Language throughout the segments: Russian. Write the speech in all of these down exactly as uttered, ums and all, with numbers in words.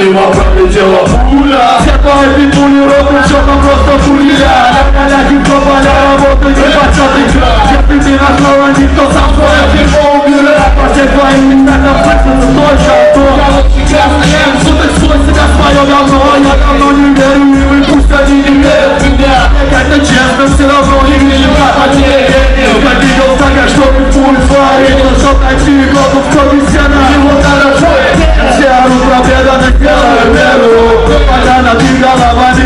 мимо пролетела пуля. Все твои петули роты, что там просто пуля. Ля-ля-ля, хип-хоп-поля, работай, не почётый. Где ты не нашла, никто сам свое дерьмо убирает. По всех твоим местам слышится только то. Я вот сейчас наем, сука, свой себя свое говно. Я давно не верю им, и пусть они не верят в меня. Как-то честно, все равно не видел, как потерял. Я видел так, что ты пуль сварил. Чтоб найти глоту в крови сена. Его хорошо, все орут победа, не сделаю веру. Пока над головами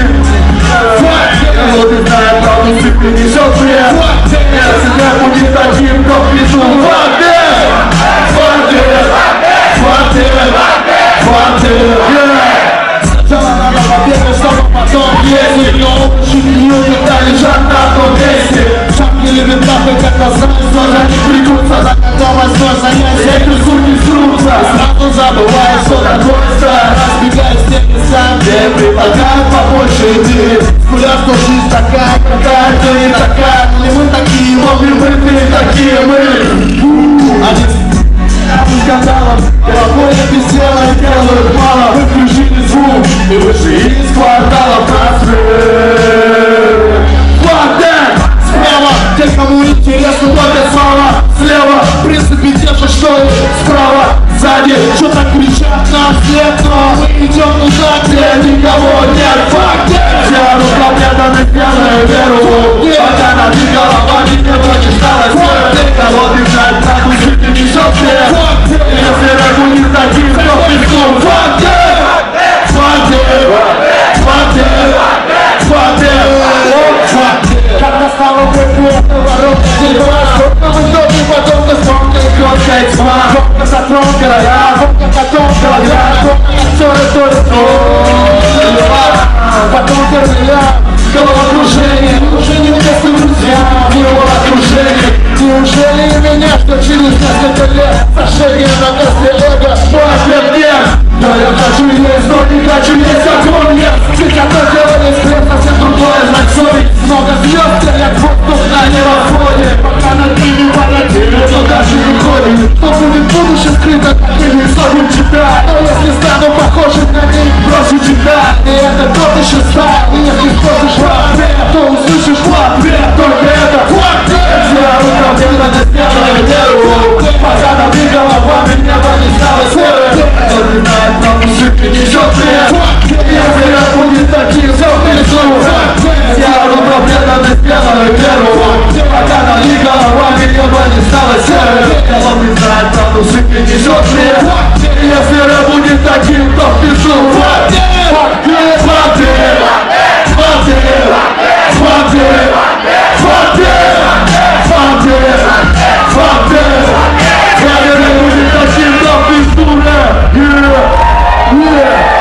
вот и знает, правду цикли несет бред. Если рэп будет таким, то пишу Фактер, Фактер, Фактер, Фактер. Сначала надо победа, чтобы потом ездить. Но шутью, когда лежат на том месте. Шапки любят нахуй, как назвать, сложа не придутся. За когда возьмешь занятия, эти суки срутся. Сразу забываешь, что такое страх. Разбегаясь в те места, где предлагают побольше еды. Гуляш, что жизнь такая, какая ты не такая. Не мы такие, могли бы ты такие мы. Один скандалом, спокойно без дела и делают мало. Вы включили звук и вышли из квартала просвет. Фактер! Справа, те, кому интересно, ловят слова. Слева, в принципе, те же, что и справа. Сзади, что так кричат нам вслед, но мы идем туда, где никого нет. Фактер! Все орут победа, мы сделаем веру. Пока над их головами не прочиталось свет. Кого держать, так ушите несет свет. Если рэп будет таким, то писку. Фактер! Фактер! Фактер! Фактер! Когда стало выпью, ворот сильно. Но в итоге потом ты смог кроткая тьма. Фокка сотрон короля, фокка котом короля. Фокка ссоры, то ли потом короля. Головокружение, уже не вместе друзья. Головокружение. Неужели меня, что через несколько лет сошение на месте эго? Мой ответ нет. Да я хочу есть, но не хочу есть, как он ест. Все, кто делали след, совсем другое, знать совесть. Много звезд, я воздух на небосводе. Пока над ними понятели, но даже не ходит. Что будет в будущем скрыто, как или сотню читать. Но если стану похожим на них, прошу читать. И это тот еще стал. И если спросишь в ответ, то услышишь в ответ. Только это факт. Все орут победа, не сделали веру. Пока над их головами небо не стало серым. Кто не знает, но мужик несет свет. Если я будет таким, все пишу. Все орут победа, не сделали веру. Пока над их головами небо не стало серым. Кто не знает, но мужик несет свет. Если я будет таким, то